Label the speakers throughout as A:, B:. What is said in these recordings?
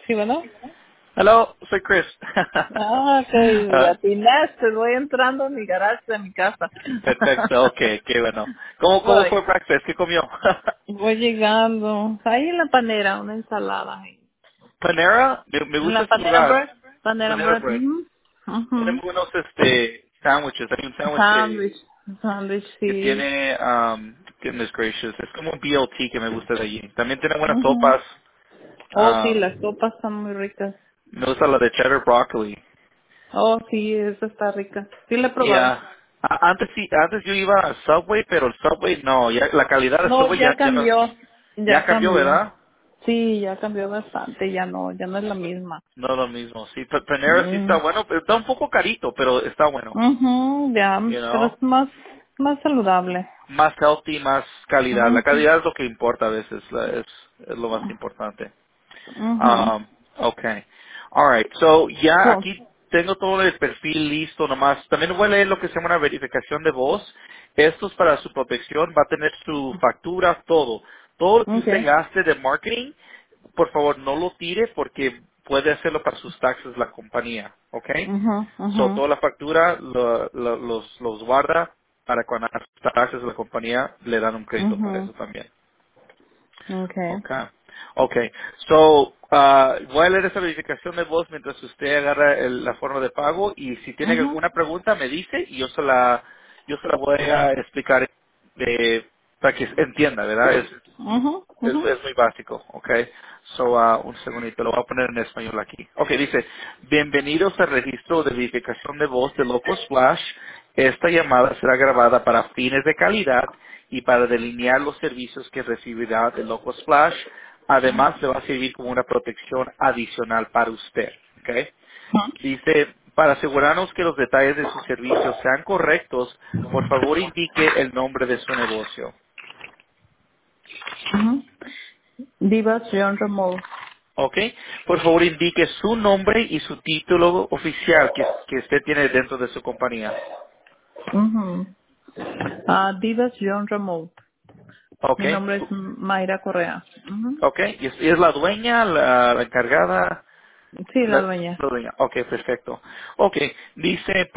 A: Sí, bueno.
B: Hello, soy Chris.
A: Ah, ok,
B: Ah,
A: atinaste, voy entrando a mi garaje de mi casa.
B: perfecto, ok, qué bueno. ¿Cómo
A: voy,
B: fue breakfast? ¿Qué comió?
A: voy llegando. Ahí en la panera, una ensalada. Ahí.
B: Panera, me
A: En
B: gusta
A: la
B: ese
A: panera
B: lugar.
A: bread, panera
B: Panera
A: bread.
B: Bread. Tienen
A: Mhm.
B: buenos sándwiches. Hay un sándwich
A: Sándwich, sándwich,
B: que
A: sí.
B: tiene, goodness gracious, es como un BLT que me gusta de allí. También tiene buenas
A: Mhm.
B: sopas.
A: Oh, sí,
B: Um,
A: las sopas están muy ricas.
B: me gusta la de cheddar broccoli.
A: Oh, sí, esa está rica. Sí, la he
B: Y
A: probado.
B: antes sí, antes yo iba a Subway, pero el Subway no, ya la calidad del
A: No,
B: Subway
A: ya
B: ya no,
A: cambió.
B: ya
A: Ya
B: cambió,
A: cambió.
B: ¿verdad?
A: Sí, ya cambió bastante. Ya no es la misma.
B: No lo mismo. Sí, Panera sí está
A: Mm.
B: bueno, pero está un poco carito, pero está bueno.
A: Ujú, ya,
B: You
A: pero
B: know,
A: es más saludable.
B: más healthy, más calidad. La
A: Ujú,
B: calidad es lo que importa a veces, es lo más importante.
A: ujú.
B: Um, okay. All right. So, ya
A: So,
B: aquí tengo todo el perfil listo nomás. También voy a leer lo que se llama una verificación de voz. Esto es para su protección. Va a tener su factura, todo. Todo lo que usted
A: okay.
B: gaste de marketing, por favor, no lo tire porque puede hacerlo para sus taxes la compañía. ¿Ok?
A: Ujú,
B: So,
A: ujú,
B: toda la factura los guarda para cuando haga sus taxes la compañía le dan un crédito para
A: ujú.
B: eso también.
A: Okay.
B: Okay. Okay. So, voy a leer esa verificación de voz mientras usted agarra la forma de pago y si tiene
A: Ujú,
B: alguna pregunta me dice y yo se la voy a explicar para que entienda, ¿verdad?
A: ujú, ujú.
B: Es muy básico, ¿ok? So, un segundito, lo voy a poner en español aquí. Ok, dice, bienvenidos al registro de verificación de voz de Loco Splash. Esta llamada será grabada para fines de calidad y para delinear los servicios que recibirá de Loco Splash. Además, le va a servir como una protección adicional para usted, ¿ok? Dice, para asegurarnos que los detalles de su servicio sean correctos, por favor indique el nombre de su negocio.
A: Ujú. Divas John Remote.
B: Ok. Por favor, indique su nombre y su título oficial que usted tiene dentro de su compañía.
A: Ujú. Divas John Remote.
B: Ok.
A: Mi nombre es Mayra Correa. Ujú.
B: Ok. ¿Y es la dueña, la encargada?
A: Sí, la
B: La,
A: dueña.
B: la dueña. Ok, perfecto. Ok. Dice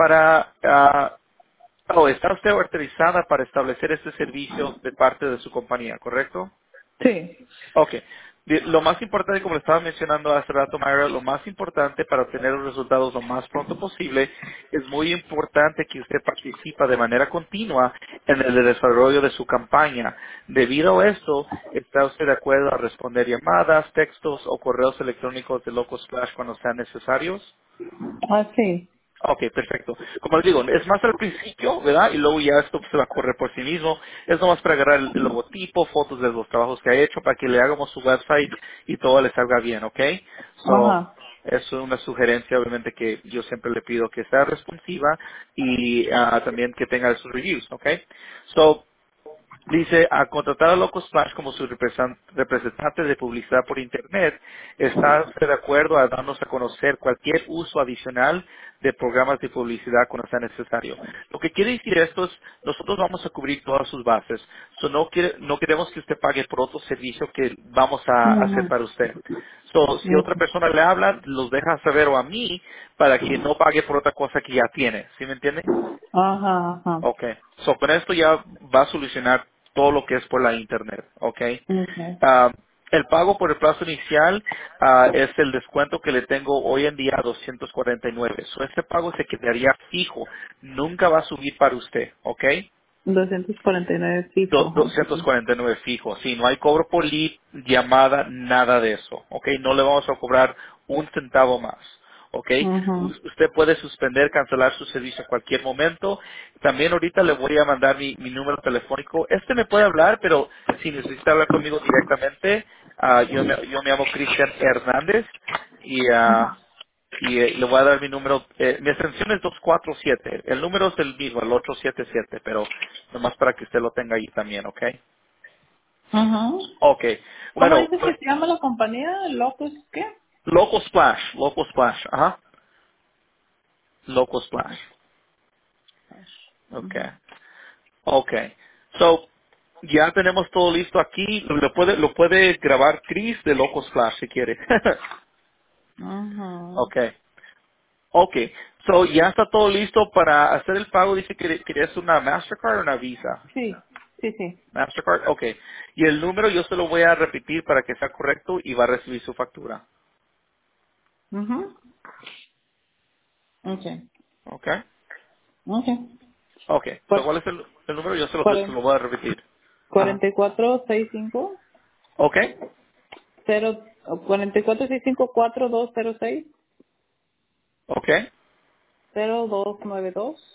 B: ¿está usted autorizada para establecer este servicio de parte de su compañía, correcto?
A: Sí.
B: Ok. Lo más importante, como le estaba mencionando hace rato, Mayra, lo más importante para obtener los resultados lo más pronto posible, es muy importante que usted participe de manera continua en el desarrollo de su campaña. Debido a esto, ¿está usted de acuerdo a responder llamadas, textos o correos electrónicos de Loco Splash cuando sean necesarios?
A: Sí.
B: Ok, perfecto. Como les digo, es más al principio, ¿verdad? Y luego ya esto se va a correr por sí mismo. Es nomás para agarrar el logotipo, fotos de los trabajos que ha hecho, para que le hagamos su website y todo le salga bien, ¿ok? So,
A: Ajá.
B: es una sugerencia, obviamente, que yo siempre le pido que sea responsiva y también que tenga sus reviews, ¿ok? So, dice, a contratar a Loco Splash como su representante de publicidad por Internet, ¿está usted de acuerdo a darnos a conocer cualquier uso adicional de programas de publicidad cuando sea necesario? Lo que quiere decir esto es, nosotros vamos a cubrir todas sus bases. So, no queremos que usted pague por otro servicio que vamos a hacer
A: Ujú.
B: para usted. So, si otra
A: Ok.
B: persona le habla, los deja saber o a mí para que no pague por otra cosa que ya tiene. ¿Sí me entiende?
A: Ajá, ajá.
B: Okay. So, con esto ya va a solucionar todo lo que es por la internet. Okay.
A: Okay.
B: Ah, el pago por el plazo inicial es el descuento que le tengo hoy en día a 249. So, este pago se quedaría fijo. Nunca va a subir para usted. Okay.
A: 249 fijo. Ok.
B: 249 fijo. Sí, no hay cobro por lead, llamada, nada de eso. ¿Ok? No le vamos a cobrar un centavo más. ¿Ok?
A: Ujú.
B: Usted puede suspender, cancelar su servicio en cualquier momento. También ahorita le voy a mandar mi número telefónico. Este me puede hablar, pero si necesita hablar conmigo directamente, yo me llamo Cristian Hernández y, le voy a dar mi número. Mi extensión es 247. El número es el mismo, el 877, pero nomás para que usted lo tenga ahí también, ¿ok?
A: Ujú.
B: Ok.
A: ¿Cómo
B: Bueno,
A: dices que se llama la compañía? ¿Locos qué?
B: Loco Splash, ajá. Loco Splash. Ok.
A: Ujú.
B: Ok. So, ya tenemos todo listo aquí. Lo puede grabar Chris de Loco Splash si quiere.
A: Ujú.
B: Okay. Okay. So, ya está todo listo para hacer el pago. Dice que querías una Mastercard o una Visa.
A: Sí, sí, sí.
B: Mastercard, okay. Y el número yo se lo voy a repetir para que sea correcto y va a recibir su factura.
A: Ujú. Okay.
B: Okay.
A: Okay.
B: Okay. So,
A: Cua-
B: ¿cuál es el número? Yo se
A: cuaren-
B: lo voy a repetir. Ajá.
A: 4465
B: Okay.
A: 4465 4206
B: Okay.
A: 0292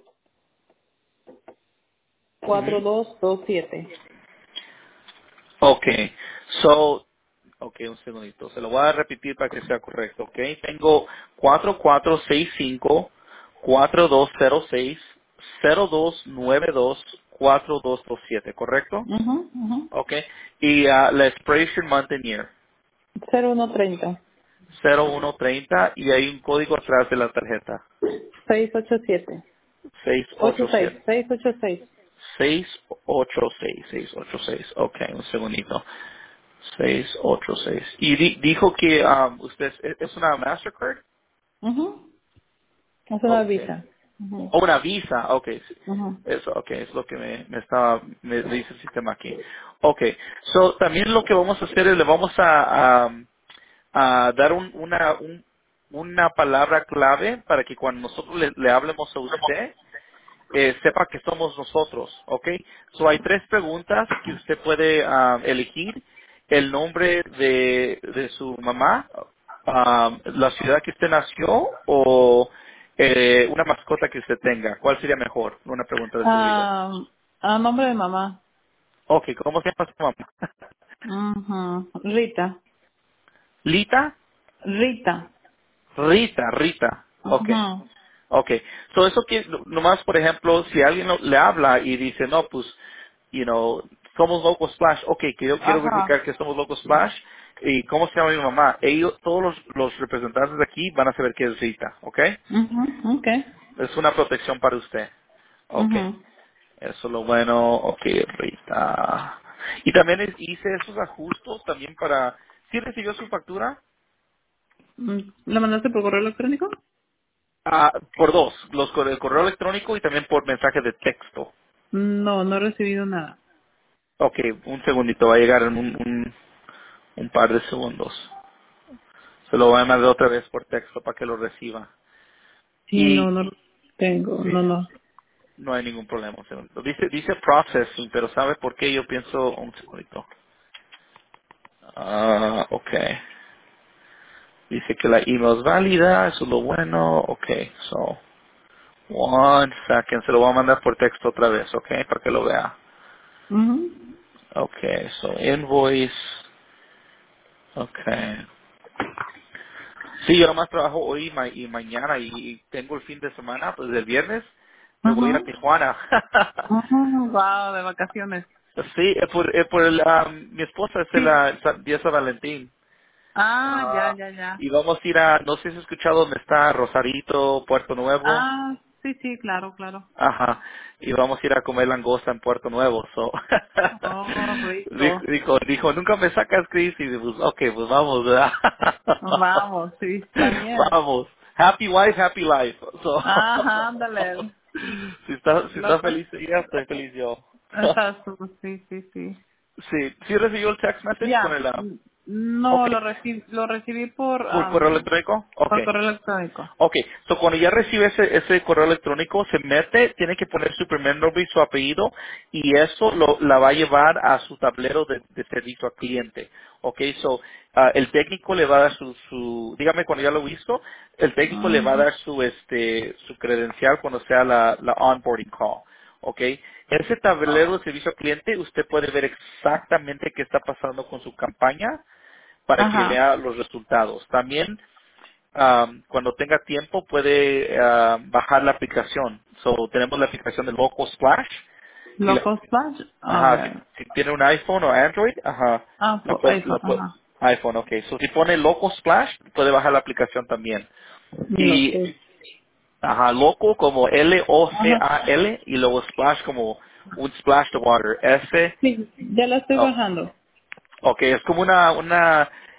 B: Ujú.
A: 4227.
B: Okay. So, okay, un segundito. Se lo voy a repetir para que sea correcto, okay. Tengo 4465-4206-0292-4227, ¿correcto?
A: Ujú, ujú.
B: Okay. Y la expiration month and year,
A: 0130
B: 0130 y hay un código atrás de la tarjeta,
A: 687 86
B: 687.
A: 686.
B: 686. Okay, un segundito. 686. Y dijo que usted es una Mastercard.
A: Ujú. Es una
B: Okay.
A: visa. Ujú,
B: O una Visa. Okay. Sí.
A: ujú.
B: Eso, okay, es lo que me dice el sistema aquí. Okay. So, también lo que vamos a hacer es le vamos a dar una palabra clave para que cuando nosotros le hablemos a usted, sepa que somos nosotros, ¿ok? So hay tres preguntas que usted puede elegir: el nombre de su mamá, la ciudad que usted nació o una mascota que usted tenga. ¿Cuál sería mejor? Una pregunta de su vida.
A: A nombre de mamá.
B: Ok, ¿cómo se llama su mamá?
A: Ujú. Rita.
B: Lita.
A: Rita.
B: Rita. Ok.
A: Ujú.
B: Okay, so eso que nomás, por ejemplo, si alguien le habla y dice, no, pues, somos Locos Splash, okay, que yo quiero
A: Ajá.
B: verificar que somos Locos Splash, y cómo se llama mi mamá, ellos, todos los representantes de aquí van a saber que es Rita, okay,
A: Ujú. Okay.
B: es una protección para usted, okay,
A: Ujú.
B: eso es lo bueno, okay, Rita, y también hice esos ajustes también para, ¿sí recibió su factura?
A: ¿La mandaste por correo electrónico?
B: Por dos, el correo electrónico y también por mensaje de texto.
A: No, no he recibido nada.
B: Ok, un segundito, va a llegar en un par de segundos. Se lo voy a mandar otra vez por texto para que lo reciba.
A: Sí,
B: Y
A: no tengo.
B: sí,
A: No, no.
B: no hay ningún problema. Un segundito. Dice processing, pero ¿sabe por qué? Yo pienso, un segundito. Ok. Dice que la email es válida, eso es lo bueno. Ok, so, one second, se lo voy a mandar por texto otra vez, ok, para que lo vea.
A: Ujú.
B: Ok, so invoice, ok. Sí, yo nomás trabajo hoy y mañana y tengo el fin de semana, pues el viernes me voy a ir a
A: Ujú.
B: Tijuana.
A: Wow, de vacaciones.
B: Sí, mi esposa es
A: Sí.
B: el día de San Valentín.
A: Ah, ya,
B: Ah,
A: ya, ya.
B: y vamos a ir a, no sé si has escuchado dónde está Rosarito, Puerto Nuevo.
A: Ah, sí, sí, claro, claro.
B: Ajá, y vamos a ir a comer langosta en Puerto Nuevo. So.
A: Oh,
B: dijo,
A: rico.
B: dijo, dijo, nunca me sacas, Chris, y pues, ok, pues vamos, ¿verdad?
A: Vamos, sí, está bien.
B: Vamos. Happy wife, happy life. So,
A: Ajá, ándale.
B: si
A: Lo
B: está
A: que
B: feliz ella, estoy feliz yo.
A: estás tú, sí, sí, sí.
B: Sí recibió el text message con
A: Ya.
B: el,
A: No,
B: ok,
A: lo recibí por,
B: por correo electrónico, ok.
A: por correo electrónico.
B: Ok, so cuando ya recibe ese correo electrónico, se mete, tiene que poner su primer nombre y su apellido, y eso la va a llevar a su tablero de servicio al cliente. Ok, so el técnico le va a dar dígame cuando ya lo hizo, el técnico le va a
A: Ujú.
B: dar su credencial cuando sea la onboarding call. Ok, ese tablero de servicio al cliente, usted puede ver exactamente qué está pasando con su campaña para que
A: Ajá.
B: vea los resultados. También cuando tenga tiempo puede bajar la aplicación. So, tenemos la aplicación de Local Splash y
A: Local Splash, a
B: ajá,
A: ver.
B: si tiene un iPhone o Android, ajá,
A: iPhone, ajá.
B: iPhone, okay. So, si pone Local Splash puede bajar la aplicación también. Y
A: Local.
B: ajá, Local como
A: Ajá.
B: Local y luego Splash como un splash de water, S.
A: Sí, ya la estoy
B: Oh,
A: bajando.
B: ok, es como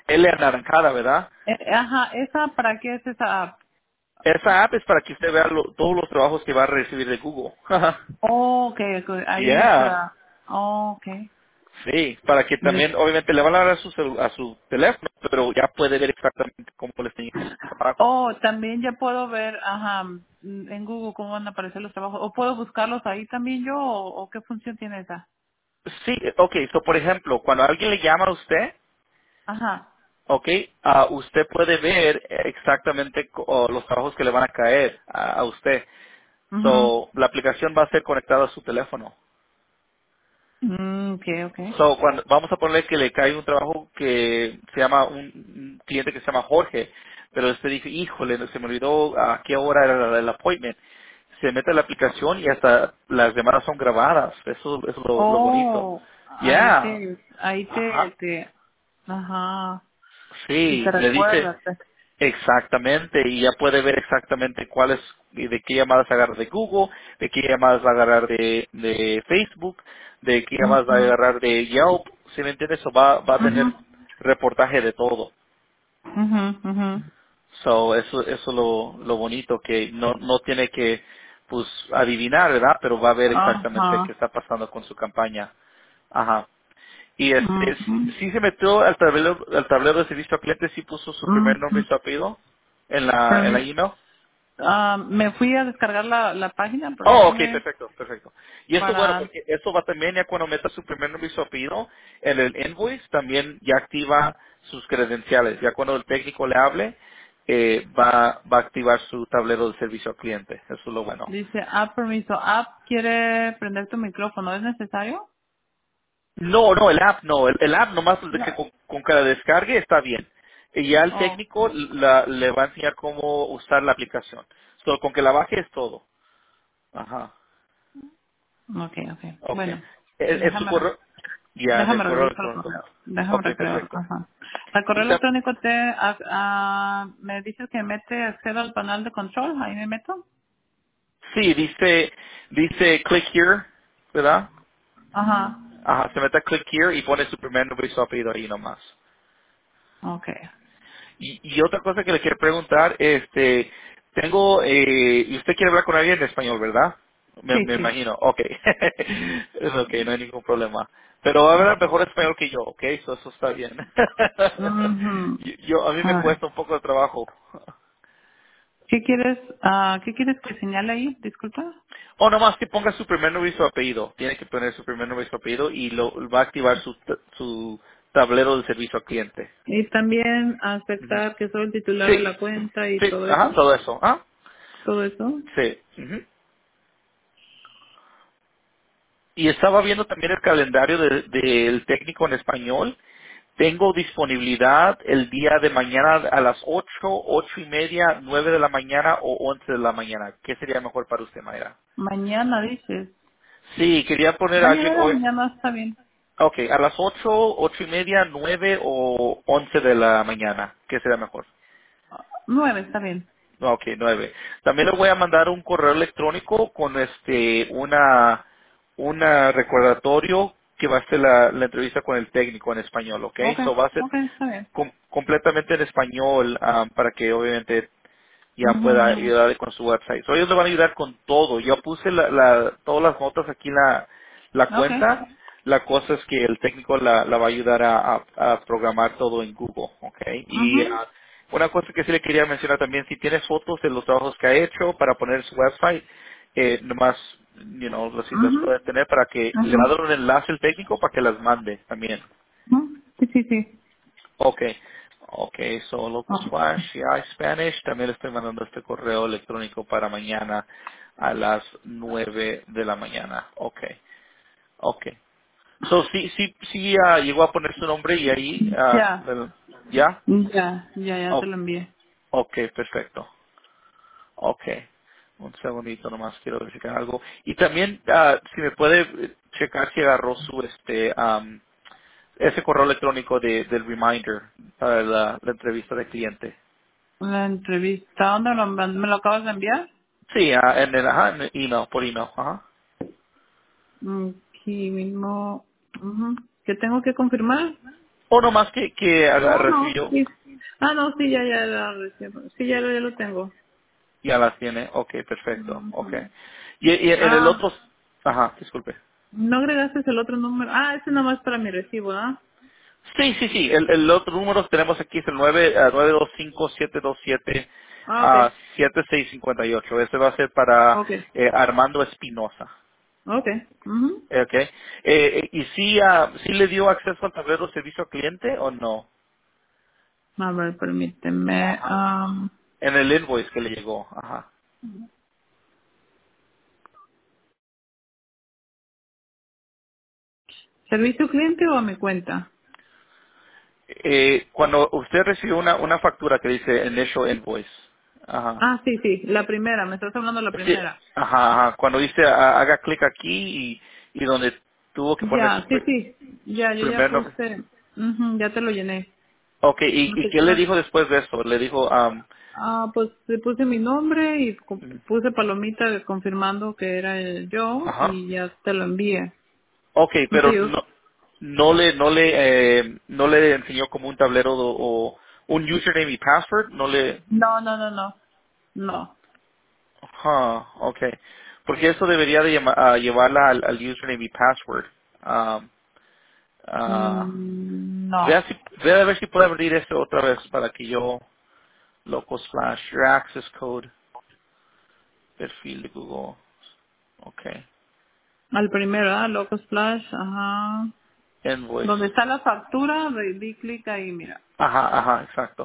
B: L anaranjada, ¿verdad?
A: Ajá, ¿esa para qué es esa app?
B: Esa app es para que usted vea todos los trabajos que va a recibir de Google.
A: Oh, ok, ahí es
B: Yeah.
A: para... Oh, ok.
B: Sí, para que también, obviamente, le van a dar a a su teléfono, pero ya puede ver exactamente cómo le están yendo sus trabajos.
A: Oh, también ya puedo ver, ajá, en Google cómo van a aparecer los trabajos. ¿O puedo buscarlos ahí también yo? ¿O qué función tiene esa?
B: Sí, ok, so por ejemplo, cuando alguien le llama a usted,
A: Ajá.
B: ok, usted puede ver exactamente los trabajos que le van a caer a usted.
A: Mhm.
B: So, la aplicación va a ser conectada a su teléfono.
A: Okay, okay.
B: So, cuando, vamos a ponerle que le cae un trabajo que se llama un cliente que se llama Jorge, pero usted dice, híjole, se me olvidó a qué hora era el appointment. Se mete a la aplicación y hasta las llamadas son grabadas. Eso es lo bonito.
A: Oh,
B: Ya.
A: ahí
B: Ajá.
A: ajá, y te
B: Sí, le dice
A: recuerdas.
B: exactamente y ya puede ver exactamente cuáles y de qué llamadas agarrar de Google, de qué llamadas va a agarrar de Facebook, de qué llamadas va a
A: Mhm,
B: agarrar de Yelp, ¿sí me entiendes? So va a tener
A: mhm,
B: reportaje de todo.
A: mhm, mhm.
B: So eso lo bonito que no tiene que pues adivinar, ¿verdad? Pero va a ver exactamente qué
A: Ajá.
B: está pasando con su campaña. Ajá. Y
A: Mhm,
B: sí se metió al tablero de servicio al cliente, sí puso su primer nombre y
A: mhm.
B: su apellido en la email.
A: Me fui a descargar la página,
B: Oh, ok,
A: permíteme,
B: perfecto, perfecto. Y eso bueno,
A: para...
B: porque eso va también ya cuando meta su primer nombre y su apellido en el invoice, también ya activa sus credenciales. Ya cuando el técnico le hable, va a activar su tablero de servicio al cliente. Eso es lo bueno.
A: Dice, permiso, quiere prender tu micrófono, ¿es necesario?
B: No, el app no. El app nomás de
A: No.
B: que con que la descargue está bien. Y ya el
A: Oh,
B: técnico le va a enseñar cómo usar la aplicación. Solo con que la baje es todo. Ajá.
A: okay, okay.
B: Ok.
A: Bueno,
B: Es su
A: déjame,
B: correo. Ya, del
A: déjame
B: correo
A: regreso al
B: electrónico.
A: correo. Déjame
B: Ok,
A: recrear,
B: perfecto.
A: ajá. Al correo
B: Y
A: electrónico me dices que mete acceso al panel de control, ahí me meto.
B: sí, dice click here, ¿verdad?
A: Ajá,
B: Ajá, se mete a click here y pone su primer nombre y su apellido ahí nomás.
A: okay.
B: Y otra cosa que le quiero preguntar, tengo, y usted quiere hablar con alguien en español, ¿verdad? Me,
A: Sí,
B: me
A: sí.
B: imagino, ok. Es ok, no hay ningún problema. Pero va a hablar mejor español que yo, ok, eso está bien.
A: Mhm.
B: A mí me cuesta un poco de trabajo.
A: ¿Qué quieres que señale ahí? Disculpa.
B: O nomás que ponga su primer nombre y su apellido. Tiene que poner su primer nombre y su apellido y lo va a activar su tablero de servicio al cliente.
A: Y también
B: Ujú.
A: aceptar que soy el titular de
B: Sí,
A: la cuenta y
B: sí,
A: todo
B: ajá,
A: eso.
B: todo eso. ¿Ah?
A: Todo eso.
B: Sí. Ujú. Y estaba viendo también el calendario del técnico en español. Tengo disponibilidad el día de mañana a las 8, 8:30, 9 de la mañana o 11 de la mañana. ¿Qué sería mejor para usted, Mayra?
A: Mañana dices.
B: Sí, quería poner a
A: Mañana
B: alguien
A: en la
B: hoy.
A: mañana está bien.
B: Ok, a las 8, 8:30, 9 o 11 de la mañana. ¿Qué sería mejor?
A: 9 está bien.
B: Ok, 9. También le voy a mandar un correo electrónico con una recordatorio que va a ser la entrevista con el técnico en español, ¿ok?
A: Okay,
B: So va a ser
A: okay, está bien.
B: completamente en español para que obviamente ya pueda
A: Mhm.
B: ayudarle con su website. So, ellos le van a ayudar con todo. Yo puse todas las notas aquí en la
A: Okay.
B: cuenta. La cosa es que el técnico la va a ayudar a programar todo en Google, ¿ok? Y
A: Mhm.
B: una cosa que sí le quería mencionar también, si tienes fotos de los trabajos que ha hecho para poner en su website, nomás, si las
A: Mhm.
B: puede tener para que le va a
A: Mhm.
B: dar un enlace el técnico para que las mande también.
A: Sí, sí, sí.
B: Okay, okay, so local
A: Oh.
B: slash CI Spanish. También le estoy mandando este correo electrónico para mañana a las 9 de la mañana. Okay, okay. So sí llegó a poner su nombre y ahí,
A: Ya,
B: ¿ya?
A: ya te
B: Oh,
A: lo envié.
B: okay, perfecto. Okay. Un segundito nomás quiero verificar algo. Y también, si me puede checar si agarró ese correo electrónico del reminder para la entrevista de cliente.
A: La entrevista, ¿dónde me lo acabas de enviar?
B: Sí, en el email, por email, ajá.
A: Aquí mismo. Ujú. ¿Qué tengo que confirmar?
B: O nomás que
A: No, no,
B: recibió,
A: sí. Ah, no, sí, ya la recibo. Sí, ya lo tengo.
B: ya las tiene. Ok, perfecto. Ok.
A: Ujú.
B: Y en el
A: Ah,
B: otro, ajá, disculpe.
A: ¿no agregaste el otro número? Ah, ese nomás para mi recibo, ¿ah?
B: Sí, sí, sí. El otro número que tenemos aquí es el 925-727
A: Ah, ok,
B: 7658. Ese va a ser para
A: ok,
B: Armando Espinosa.
A: ok. Ujú.
B: Ok. ¿Y sí le dio acceso al tablero de servicio al cliente o no?
A: A ver, permíteme.
B: En el invoice que le llegó. Ajá.
A: ¿Servicio cliente o a mi cuenta?
B: Cuando usted recibió una factura que dice initial invoice. Ajá.
A: Ah, sí, sí, la primera, me estás hablando de la
B: Sí,
A: primera.
B: ajá, ajá. Cuando dice haga clic aquí y donde tuvo que poner
A: Ya, sí, sí, ya, yo ya
B: primer nombre.
A: puse, ya te lo llené.
B: Ok,
A: No
B: y
A: sé,
B: qué le dijo después de eso? Le dijo,
A: pues le puse mi nombre y
B: mm,
A: puse palomita confirmando que era yo
B: ajá.
A: y ya te lo envié.
B: Ok,
A: No te
B: pero
A: digo,
B: no le enseñó como un tablero o un username y password, no le,
A: no. No.
B: ajá, okay, porque eso debería de llevarla al username y password. Um, ah,
A: No.
B: vea a ver si puede abrir eso otra vez para que yo loco slash your access code perfil de Google. Okay,
A: Al primero, Loco Splash, ajá.
B: invoice.
A: Donde está la factura, di clic ahí, mira.
B: Ajá, ajá, exacto.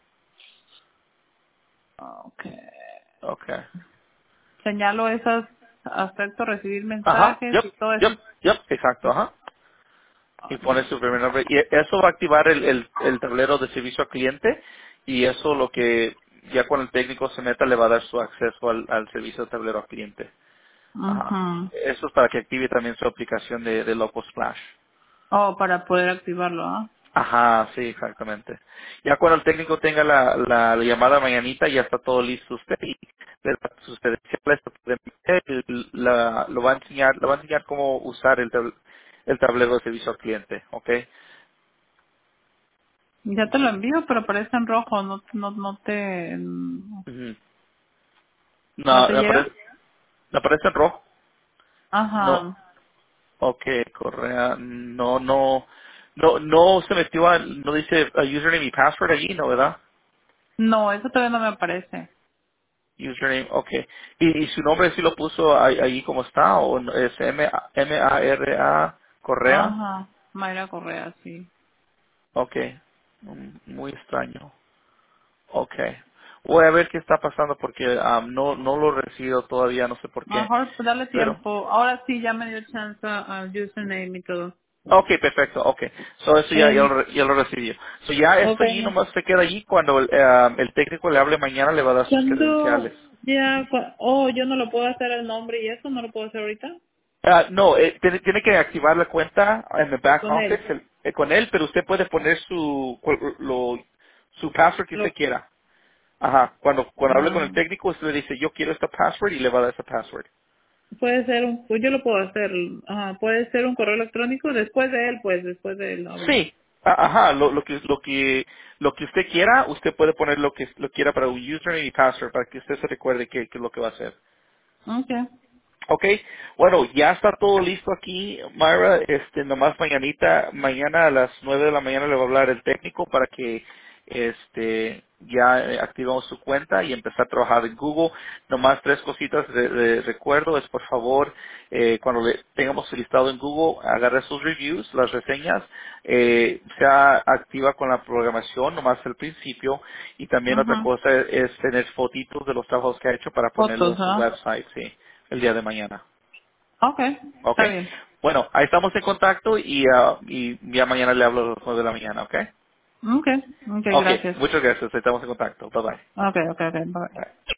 A: Okay.
B: Okay.
A: Señalo esos aspectos, recibir
B: Ajá,
A: mensajes
B: yep,
A: y todo
B: yep,
A: eso.
B: yep, exacto, ajá. Y
A: Ay,
B: pone su primer nombre. Y eso va a activar el tablero de servicio al cliente y eso lo que ya cuando el técnico se meta le va a dar su acceso al servicio de tablero al cliente. Ajá.
A: ujú.
B: Eso es para que active también su aplicación de Loco Splash.
A: Oh, para poder activarlo, ¿ah?
B: Ajá, sí, exactamente. Ya cuando el técnico tenga la llamada mañanita, ya está todo listo usted y sus credenciales lo va a enseñar cómo usar el tablero de servicio al cliente, ¿ok?
A: Ya te lo envío, pero aparece en rojo,
B: Ujú.
A: ¿no
B: No,
A: te llega?
B: me aparece en rojo. No,
A: Ajá.
B: ok, Correa, no se metió no dice username y password allí, ¿no, verdad?
A: No, eso todavía no me aparece.
B: Username, okay. ¿Y su nombre sí lo puso ahí como está o es M-A-R-A Correa?
A: Ajá. Mayra Correa, sí.
B: Okay. Muy extraño. Okay. Voy a ver qué está pasando porque no lo he recibido todavía, no sé por qué.
A: Mejor pues, darle
B: Pero,
A: tiempo. Ahora sí ya me dio chance al username y todo.
B: okay, perfecto, okay. So eso
A: Eh,
B: ya lo recibió. So ya esto allí
A: ok.
B: nomás se queda allí cuando el técnico le hable mañana le va a dar sus credenciales.
A: ¿Cuándo yo no lo puedo hacer el nombre y eso? ¿No lo puedo hacer ahorita?
B: No, tiene que activar la cuenta en el back
A: Con
B: office
A: él.
B: con él, pero usted puede poner su password que
A: Lo,
B: usted quiera. Ajá. Cuando hable con el
A: ah,
B: técnico, usted le dice, yo quiero esta password y le va a dar esa password.
A: puede ser pues yo lo puedo hacer. Puede ser un correo electrónico después de él, pues después de él lo hablo.
B: Sí. Ajá. Lo que usted quiera, usted puede poner lo que lo quiera para un username y password para que usted se recuerde qué es lo que va a hacer.
A: Okay.
B: Ok, bueno, ya está todo listo aquí, Myra, nomás mañana a las 9 de la mañana le va a hablar el técnico para que, ya activamos su cuenta y empezar a trabajar en Google. Nomás tres cositas de recuerdo es, por favor, cuando le tengamos el listado en Google, agarre sus reviews, las reseñas, sea activa con la programación, nomás al principio, y también otra
A: Ajá.
B: cosa es tener fotitos de los trabajos que ha hecho para ponerlo
A: Fotos,
B: en su website, sí, el día de mañana.
A: Okay.
B: ¿Ok?
A: Está bien.
B: Bueno, ahí estamos en contacto y ya mañana le hablo a las 9 de la mañana, ¿ok?
A: Okay. Okay,
B: Ok,
A: gracias.
B: muchas gracias, estamos en contacto. Bye bye.
A: Okay. Bye.
B: Bye.